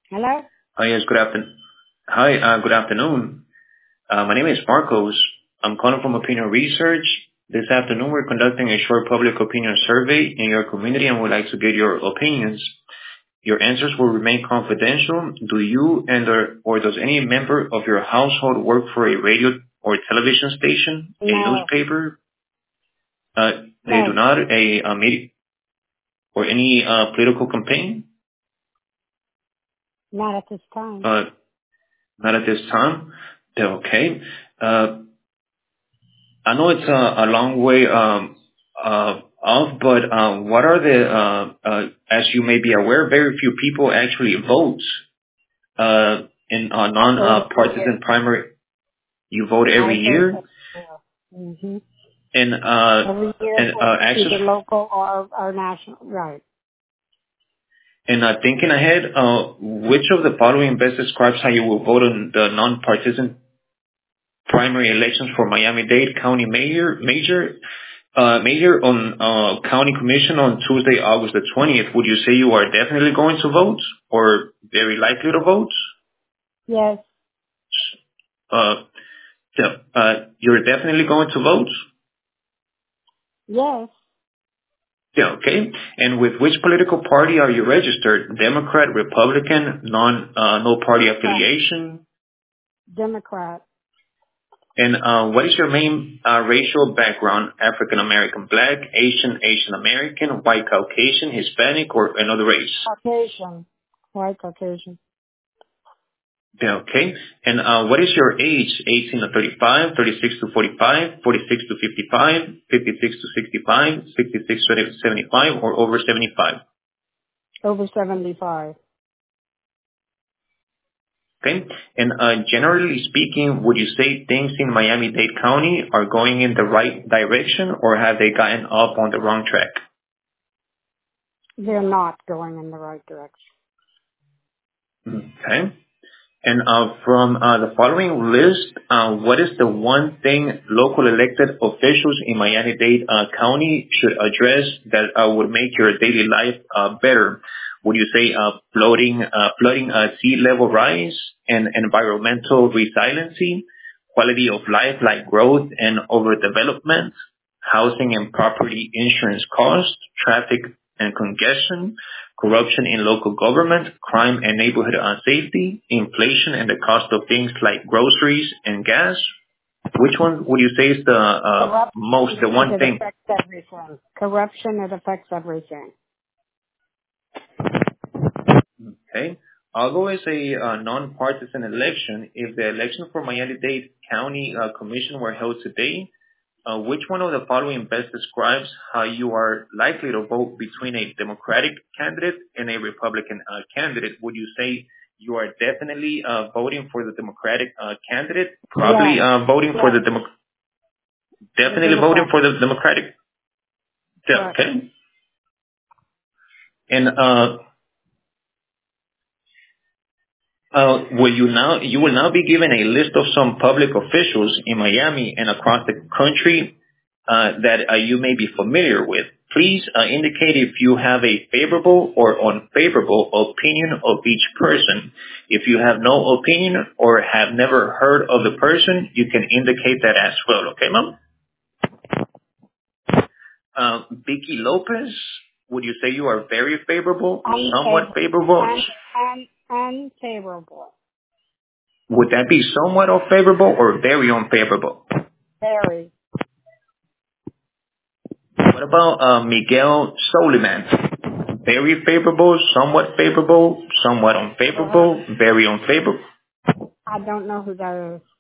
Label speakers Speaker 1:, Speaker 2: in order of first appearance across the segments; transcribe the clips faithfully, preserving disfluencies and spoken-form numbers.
Speaker 1: Hello?
Speaker 2: Hi, yes, good afternoon. Hi, uh, good afternoon. Uh, my name is Marcos. I'm calling from Opinion Research. This afternoon, we're conducting a short public opinion survey in your community and would like to get your opinions. Your answers will remain confidential. Do you and or, or does any member of your household work for a radio or television station, a
Speaker 1: No.
Speaker 2: newspaper? Uh, they do
Speaker 1: No.
Speaker 2: not, a, a media or any uh, political campaign?
Speaker 1: Not at this time.
Speaker 2: Uh, not at this time. Okay. Uh, I know it's a, a long way um, uh, off, but uh, what are the, uh, uh, as you may be aware, very few people actually vote uh, in a
Speaker 1: I vote every year.
Speaker 2: non-partisan primary. You vote
Speaker 1: I
Speaker 2: every
Speaker 1: vote
Speaker 2: year,
Speaker 1: every year. Mm-hmm.
Speaker 2: and uh,
Speaker 1: Every year
Speaker 2: and uh,
Speaker 1: for
Speaker 2: access.
Speaker 1: either local or, or national. Right.
Speaker 2: And uh, thinking ahead, uh, which of the following best describes how you will vote on the non-partisan primary elections for Miami-Dade County Mayor, Major Uh, Major, on uh, County Commission on Tuesday, August the twentieth, would you say you are definitely going to vote or very likely to vote?
Speaker 1: Yes.
Speaker 2: Uh, yeah, uh, you're definitely going to vote?
Speaker 1: Yes.
Speaker 2: Yeah, okay. And with which political party are you registered? Democrat, Republican, non, uh, no party
Speaker 1: Democrat.
Speaker 2: affiliation?
Speaker 1: Democrat.
Speaker 2: And uh, what is your main uh, racial background? African American, Black, Asian, Asian American, White Caucasian, Hispanic, or another race?
Speaker 1: Caucasian. White Caucasian.
Speaker 2: Yeah, okay. And uh, what is your age? eighteen to thirty-five, thirty-six to forty-five, forty-six to fifty-five, fifty-six to sixty-five, sixty-six to seventy-five, or over seventy-five?
Speaker 1: Over seventy-five.
Speaker 2: Okay. And uh, generally speaking, would you say things in Miami-Dade County are going in the right direction, or have they gotten up on the wrong track?
Speaker 1: They're not going in the right direction.
Speaker 2: Okay. And uh, from uh, the following list, uh, what is the one thing local elected officials in Miami-Dade uh, County should address that uh, would make your daily life uh, better? Would you say uh, floating, uh, flooding uh, sea level rise and environmental resiliency, quality of life like growth and overdevelopment, housing and property insurance costs, traffic and congestion, corruption in local government, crime and neighborhood safety, inflation and the cost of things like groceries and gas? Which one would you say is the uh, most,
Speaker 1: Corruption,
Speaker 2: the
Speaker 1: because
Speaker 2: one
Speaker 1: it
Speaker 2: thing?
Speaker 1: affects everything. Corruption, it affects everything.
Speaker 2: Okay. Although it's a uh, non-partisan election, if the election for Miami-Dade County uh, Commission were held today, Uh, which one of the following best describes how you are likely to vote between a Democratic candidate and a Republican uh, candidate? Would you say you are definitely uh, voting for the Democratic uh, candidate? Probably
Speaker 1: Yes.
Speaker 2: uh, voting for
Speaker 1: Yes.
Speaker 2: the Demo-
Speaker 1: The
Speaker 2: definitely voting
Speaker 1: Democrat.
Speaker 2: for the Democratic. Yeah,
Speaker 1: Correct.
Speaker 2: okay. And uh, uh, will you now you will now be given a list of some public officials in Miami and across the country uh, that uh, you may be familiar with. Please uh, indicate if you have a favorable or unfavorable opinion of each person. If you have no opinion or have never heard of the person, you can indicate that as well. Okay, ma'am? Uh, Vicky Lopez, would you say you are very favorable, somewhat
Speaker 1: Unfavorable.
Speaker 2: favorable?
Speaker 1: Un, un, unfavorable.
Speaker 2: Would that be somewhat unfavorable or very unfavorable?
Speaker 1: Very.
Speaker 2: What about uh, Miguel Soliman? Very favorable, somewhat favorable, somewhat
Speaker 1: Uh,
Speaker 2: unfavorable, very unfavorable.
Speaker 1: I don't know who that is.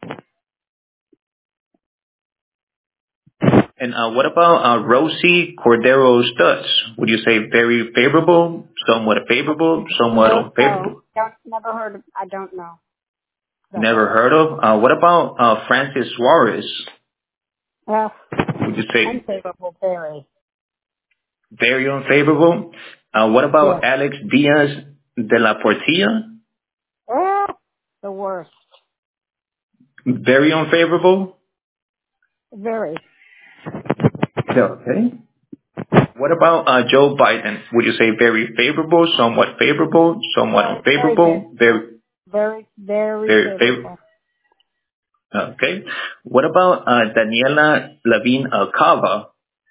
Speaker 2: And uh, what about uh, Rosie Cordero Stutz? Would you say very favorable, somewhat favorable, somewhat
Speaker 1: No, no.
Speaker 2: unfavorable?
Speaker 1: Don't, never heard of, I don't know that
Speaker 2: Never
Speaker 1: lady.
Speaker 2: heard of. Uh, what about uh, Francis Suarez?
Speaker 1: Uh,
Speaker 2: Would you say
Speaker 1: unfavorable, very.
Speaker 2: very unfavorable? Uh, what
Speaker 1: Yeah.
Speaker 2: about Alex Diaz de la Portilla?
Speaker 1: Uh, the worst.
Speaker 2: Very unfavorable.
Speaker 1: Very.
Speaker 2: Okay. What about uh, Joe Biden? Would you say very favorable, somewhat favorable, somewhat
Speaker 1: Very, very
Speaker 2: unfavorable,
Speaker 1: favorable.
Speaker 2: very,
Speaker 1: Very, very
Speaker 2: very favorable?
Speaker 1: favorable.
Speaker 2: Okay. What about uh, Daniela Levine uh, Cava?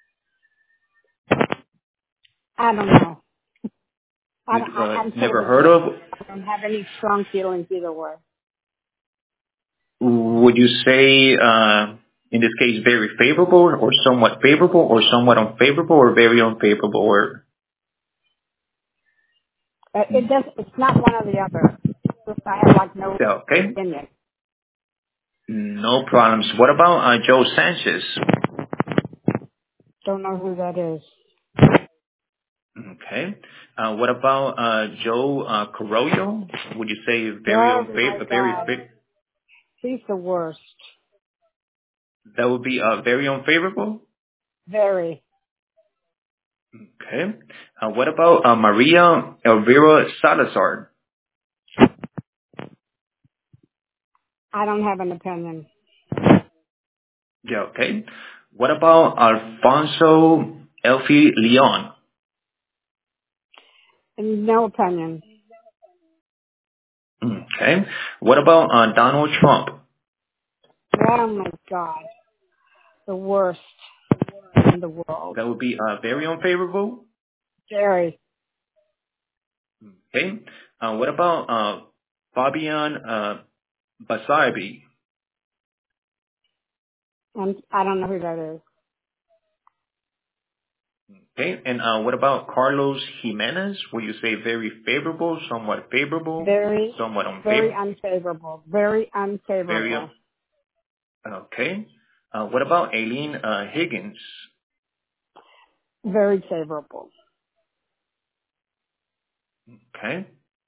Speaker 1: I don't know. I,
Speaker 2: You've
Speaker 1: don't- I,
Speaker 2: uh,
Speaker 1: I'm so
Speaker 2: never heard of?
Speaker 1: neutral. I don't have any strong feelings either way.
Speaker 2: Would you say, uh, in this case, very favorable or somewhat favorable or somewhat unfavorable or very unfavorable? Or
Speaker 1: Uh, It does. It's not one or the other. Just I have like no
Speaker 2: yeah, okay,
Speaker 1: opinion.
Speaker 2: no problems. What about uh, Joe Sanchez?
Speaker 1: Don't know who that is.
Speaker 2: Okay. Uh, what about uh, Joe uh, Carollo? Would you say very
Speaker 1: Oh my
Speaker 2: unfavorable, very
Speaker 1: God,
Speaker 2: fa-
Speaker 1: he's the worst.
Speaker 2: that would be uh, very unfavorable?
Speaker 1: Very.
Speaker 2: Okay. Uh, what about uh, Maria Elvira Salazar?
Speaker 1: I don't have an opinion.
Speaker 2: Yeah, okay. What about Alfonso Elfi Leon?
Speaker 1: No opinion.
Speaker 2: Okay. What about uh, Donald Trump?
Speaker 1: Oh my God, the worst in the world.
Speaker 2: That would be uh, very unfavorable.
Speaker 1: Very.
Speaker 2: Okay. Uh, what about uh, Fabian uh, Basabi?
Speaker 1: And I don't know who that is.
Speaker 2: Okay. And uh, what about Carlos Jimenez? Will you say very favorable, somewhat favorable,
Speaker 1: Very,
Speaker 2: somewhat
Speaker 1: very
Speaker 2: unfavorable?
Speaker 1: unfavorable. Very
Speaker 2: Very
Speaker 1: unfavorable.
Speaker 2: un- okay. Uh, what about Aileen uh, Higgins?
Speaker 1: Very favorable.
Speaker 2: Okay.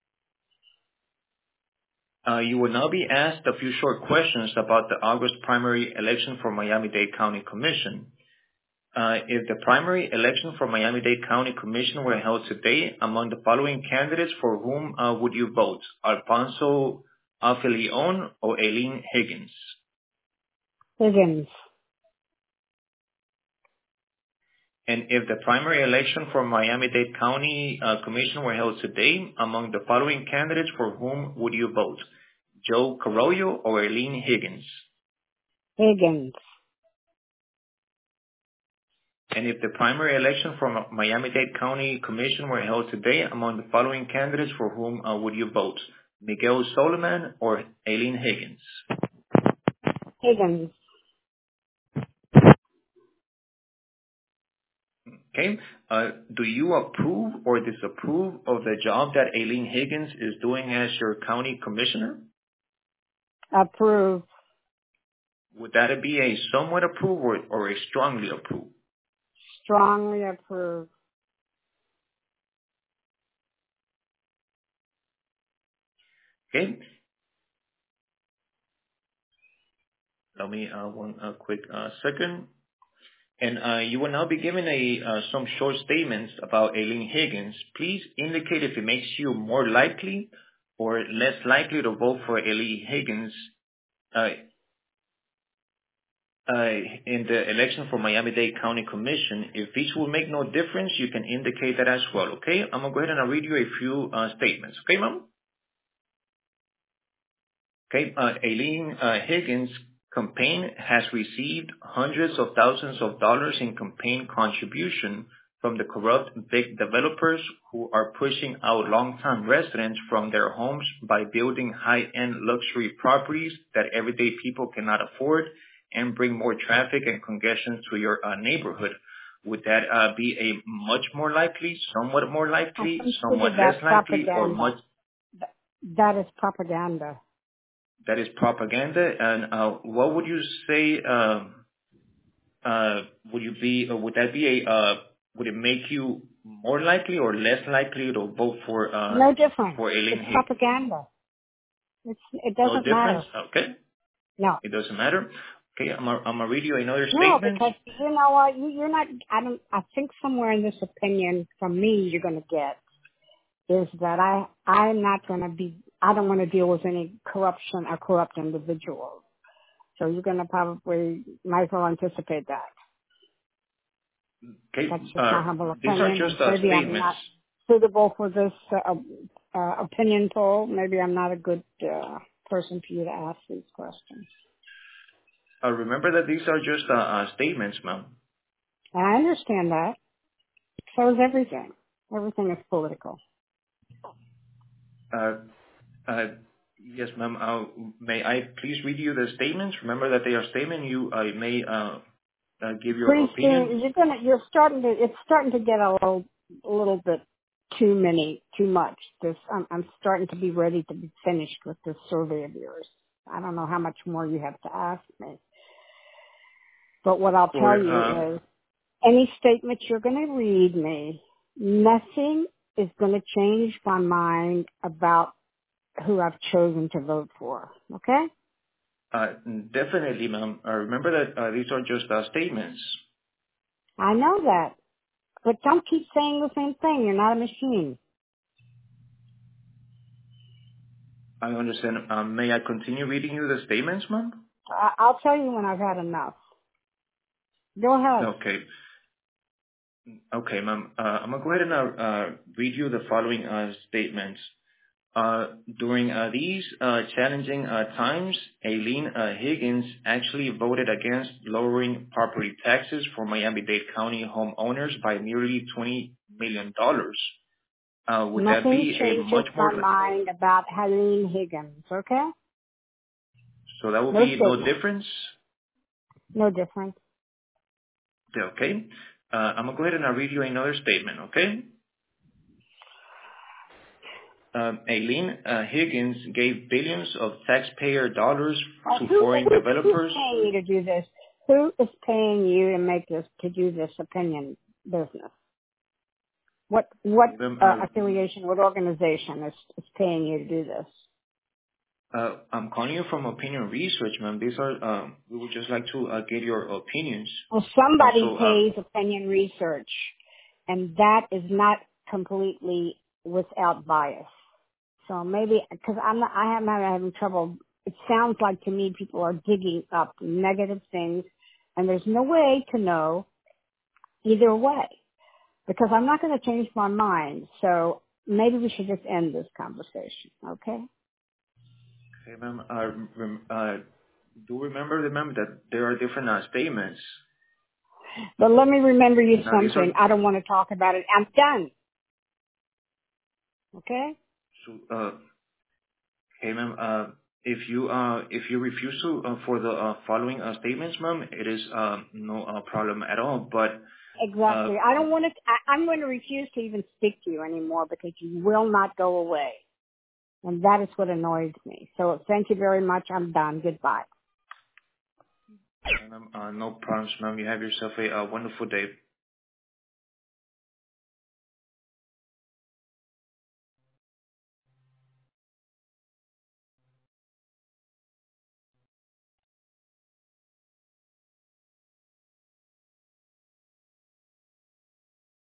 Speaker 2: Uh, you will now be asked a few short questions about the August primary election for Miami-Dade County Commission. Uh, if the primary election for Miami-Dade County Commission were held today, among the following candidates, for whom uh, would you vote? Alfonso Afilion or Aileen Higgins?
Speaker 1: Higgins.
Speaker 2: And if the primary election for Miami-Dade County uh, Commission were held today, among the following candidates, for whom would you vote? Joe Carollo or Aileen Higgins?
Speaker 1: Higgins.
Speaker 2: And if the primary election for Mi- Miami-Dade County Commission were held today, among the following candidates, for whom uh, would you vote? Miguel Soliman or Aileen Higgins?
Speaker 1: Higgins.
Speaker 2: Okay. Uh, do you approve or disapprove of the job that Aileen Higgins is doing as your county commissioner?
Speaker 1: Approve.
Speaker 2: Would that be a somewhat approve or, or a strongly approve?
Speaker 1: Strongly approve.
Speaker 2: Okay. Let me uh, one uh, quick uh, second. And uh, you will now be given a uh, some short statements about Aileen Higgins. Please indicate if it makes you more likely or less likely to vote for Aileen Higgins uh, uh, in the election for Miami-Dade County Commission. If each will make no difference, you can indicate that as well, okay? I'm going to go ahead and I'll read you a few uh, statements. Okay, Mom? Okay, uh, Aileen uh, Higgins' campaign has received hundreds of thousands of dollars in campaign contribution from the corrupt big developers who are pushing out longtime residents from their homes by building high-end luxury properties that everyday people cannot afford and bring more traffic and congestion to your uh, neighborhood. Would that uh, be a much more likely, somewhat more
Speaker 1: I
Speaker 2: likely, somewhat
Speaker 1: consider
Speaker 2: less
Speaker 1: that
Speaker 2: likely, or much?
Speaker 1: propaganda. Th- That is propaganda.
Speaker 2: That is propaganda. And uh, what would you say? Um, uh, would you be? Uh, would that be a? Uh, would it make you more likely or less likely to vote for uh,
Speaker 1: No difference.
Speaker 2: for Aileen
Speaker 1: It's
Speaker 2: Higgins?
Speaker 1: propaganda. It's, it
Speaker 2: No
Speaker 1: doesn't
Speaker 2: difference.
Speaker 1: matter.
Speaker 2: Okay,
Speaker 1: No.
Speaker 2: it doesn't matter. Okay, I'm gonna, I'm gonna read you another
Speaker 1: No,
Speaker 2: statement.
Speaker 1: because you know what? You, you're not, I don't, I think somewhere in this opinion from me you're going to get is that I, I'm not going to be, I don't want to deal with any corruption or corrupt individuals. So you're going to probably, might as well anticipate that.
Speaker 2: Okay.
Speaker 1: That's just my
Speaker 2: Uh,
Speaker 1: humble
Speaker 2: these are
Speaker 1: opinion, and
Speaker 2: just uh,
Speaker 1: maybe I'm
Speaker 2: statements.
Speaker 1: not suitable for this uh, uh, opinion poll. Maybe I'm not a good uh, person for you to ask these questions.
Speaker 2: Uh, remember that these are just uh, uh, statements, ma'am.
Speaker 1: And I understand that. So is everything. Everything is political.
Speaker 2: Uh, uh, yes, ma'am. Uh, may I please read you the statements? Remember that they are statements. You uh, may uh, uh, give your
Speaker 1: Pretty
Speaker 2: opinion.
Speaker 1: soon, you're gonna, you're starting to, it's starting to get a little, a little bit too many, too much. This, I'm, I'm starting to be ready to be finished with this survey of yours. I don't know how much more you have to ask me, but what I'll tell
Speaker 2: For
Speaker 1: you
Speaker 2: uh,
Speaker 1: is, any statement you're going to read me, nothing is going to change my mind about who I've chosen to vote for. Okay?
Speaker 2: uh, definitely, ma'am. Uh, remember that uh, these are just uh, statements.
Speaker 1: I know that, but don't keep saying the same thing. You're not a machine.
Speaker 2: I understand. Uh, may I continue reading you the statements, ma'am?
Speaker 1: I- I'll tell you when I've had enough. Go ahead.
Speaker 2: Okay. Okay, ma'am. Uh, I'm gonna go ahead and uh, uh, read you the following uh, statements. Uh, during uh, these uh, challenging uh, times, Aileen uh, Higgins actually voted against lowering property taxes for Miami-Dade County homeowners by nearly twenty million dollars. Uh, would that
Speaker 1: Nothing
Speaker 2: be a
Speaker 1: changes
Speaker 2: much
Speaker 1: my
Speaker 2: more,
Speaker 1: mind about Helene Higgins. Okay?
Speaker 2: so that would
Speaker 1: No
Speaker 2: be no
Speaker 1: statement.
Speaker 2: difference?
Speaker 1: No difference.
Speaker 2: Okay. Uh, I'm going to go ahead and I'll read you another statement, okay? Um, Aileen uh, Higgins gave billions of taxpayer dollars
Speaker 1: Uh,
Speaker 2: to
Speaker 1: who,
Speaker 2: foreign
Speaker 1: who's, who's
Speaker 2: developers.
Speaker 1: paying you to do this? Who is paying you to make this, to do this opinion business? What what
Speaker 2: Um,
Speaker 1: uh,
Speaker 2: uh,
Speaker 1: affiliation, what organization is, is paying you to do this?
Speaker 2: uh, I'm calling you from Opinion Research, ma'am. These are, um, we would just like to uh, get your opinions.
Speaker 1: Well,
Speaker 2: Uh,
Speaker 1: somebody
Speaker 2: so, um,
Speaker 1: pays opinion research, and that is not completely without bias. So maybe because I'm not, I am having trouble. It sounds like to me people are digging up negative things, and there's no way to know either way because I'm not going to change my mind. So maybe we should just end this conversation, okay?
Speaker 2: okay, ma'am, uh, rem- uh, do remember, remember that there are different uh, statements.
Speaker 1: But let me remember you
Speaker 2: Now, these are,
Speaker 1: something. I don't want to talk about it. I'm done. Okay?
Speaker 2: so, uh, okay, ma'am, uh, if you, uh, if you refuse to, uh, for the uh, following uh, statements, ma'am, it is uh, no uh, problem at all. But uh,
Speaker 1: Exactly. I don't want to, I, I'm going to refuse to even speak to you anymore because you will not go away. And that is what annoys me. So thank you very much. I'm done. Goodbye.
Speaker 2: ma'am, uh, no problems, ma'am. You have yourself a uh, wonderful day.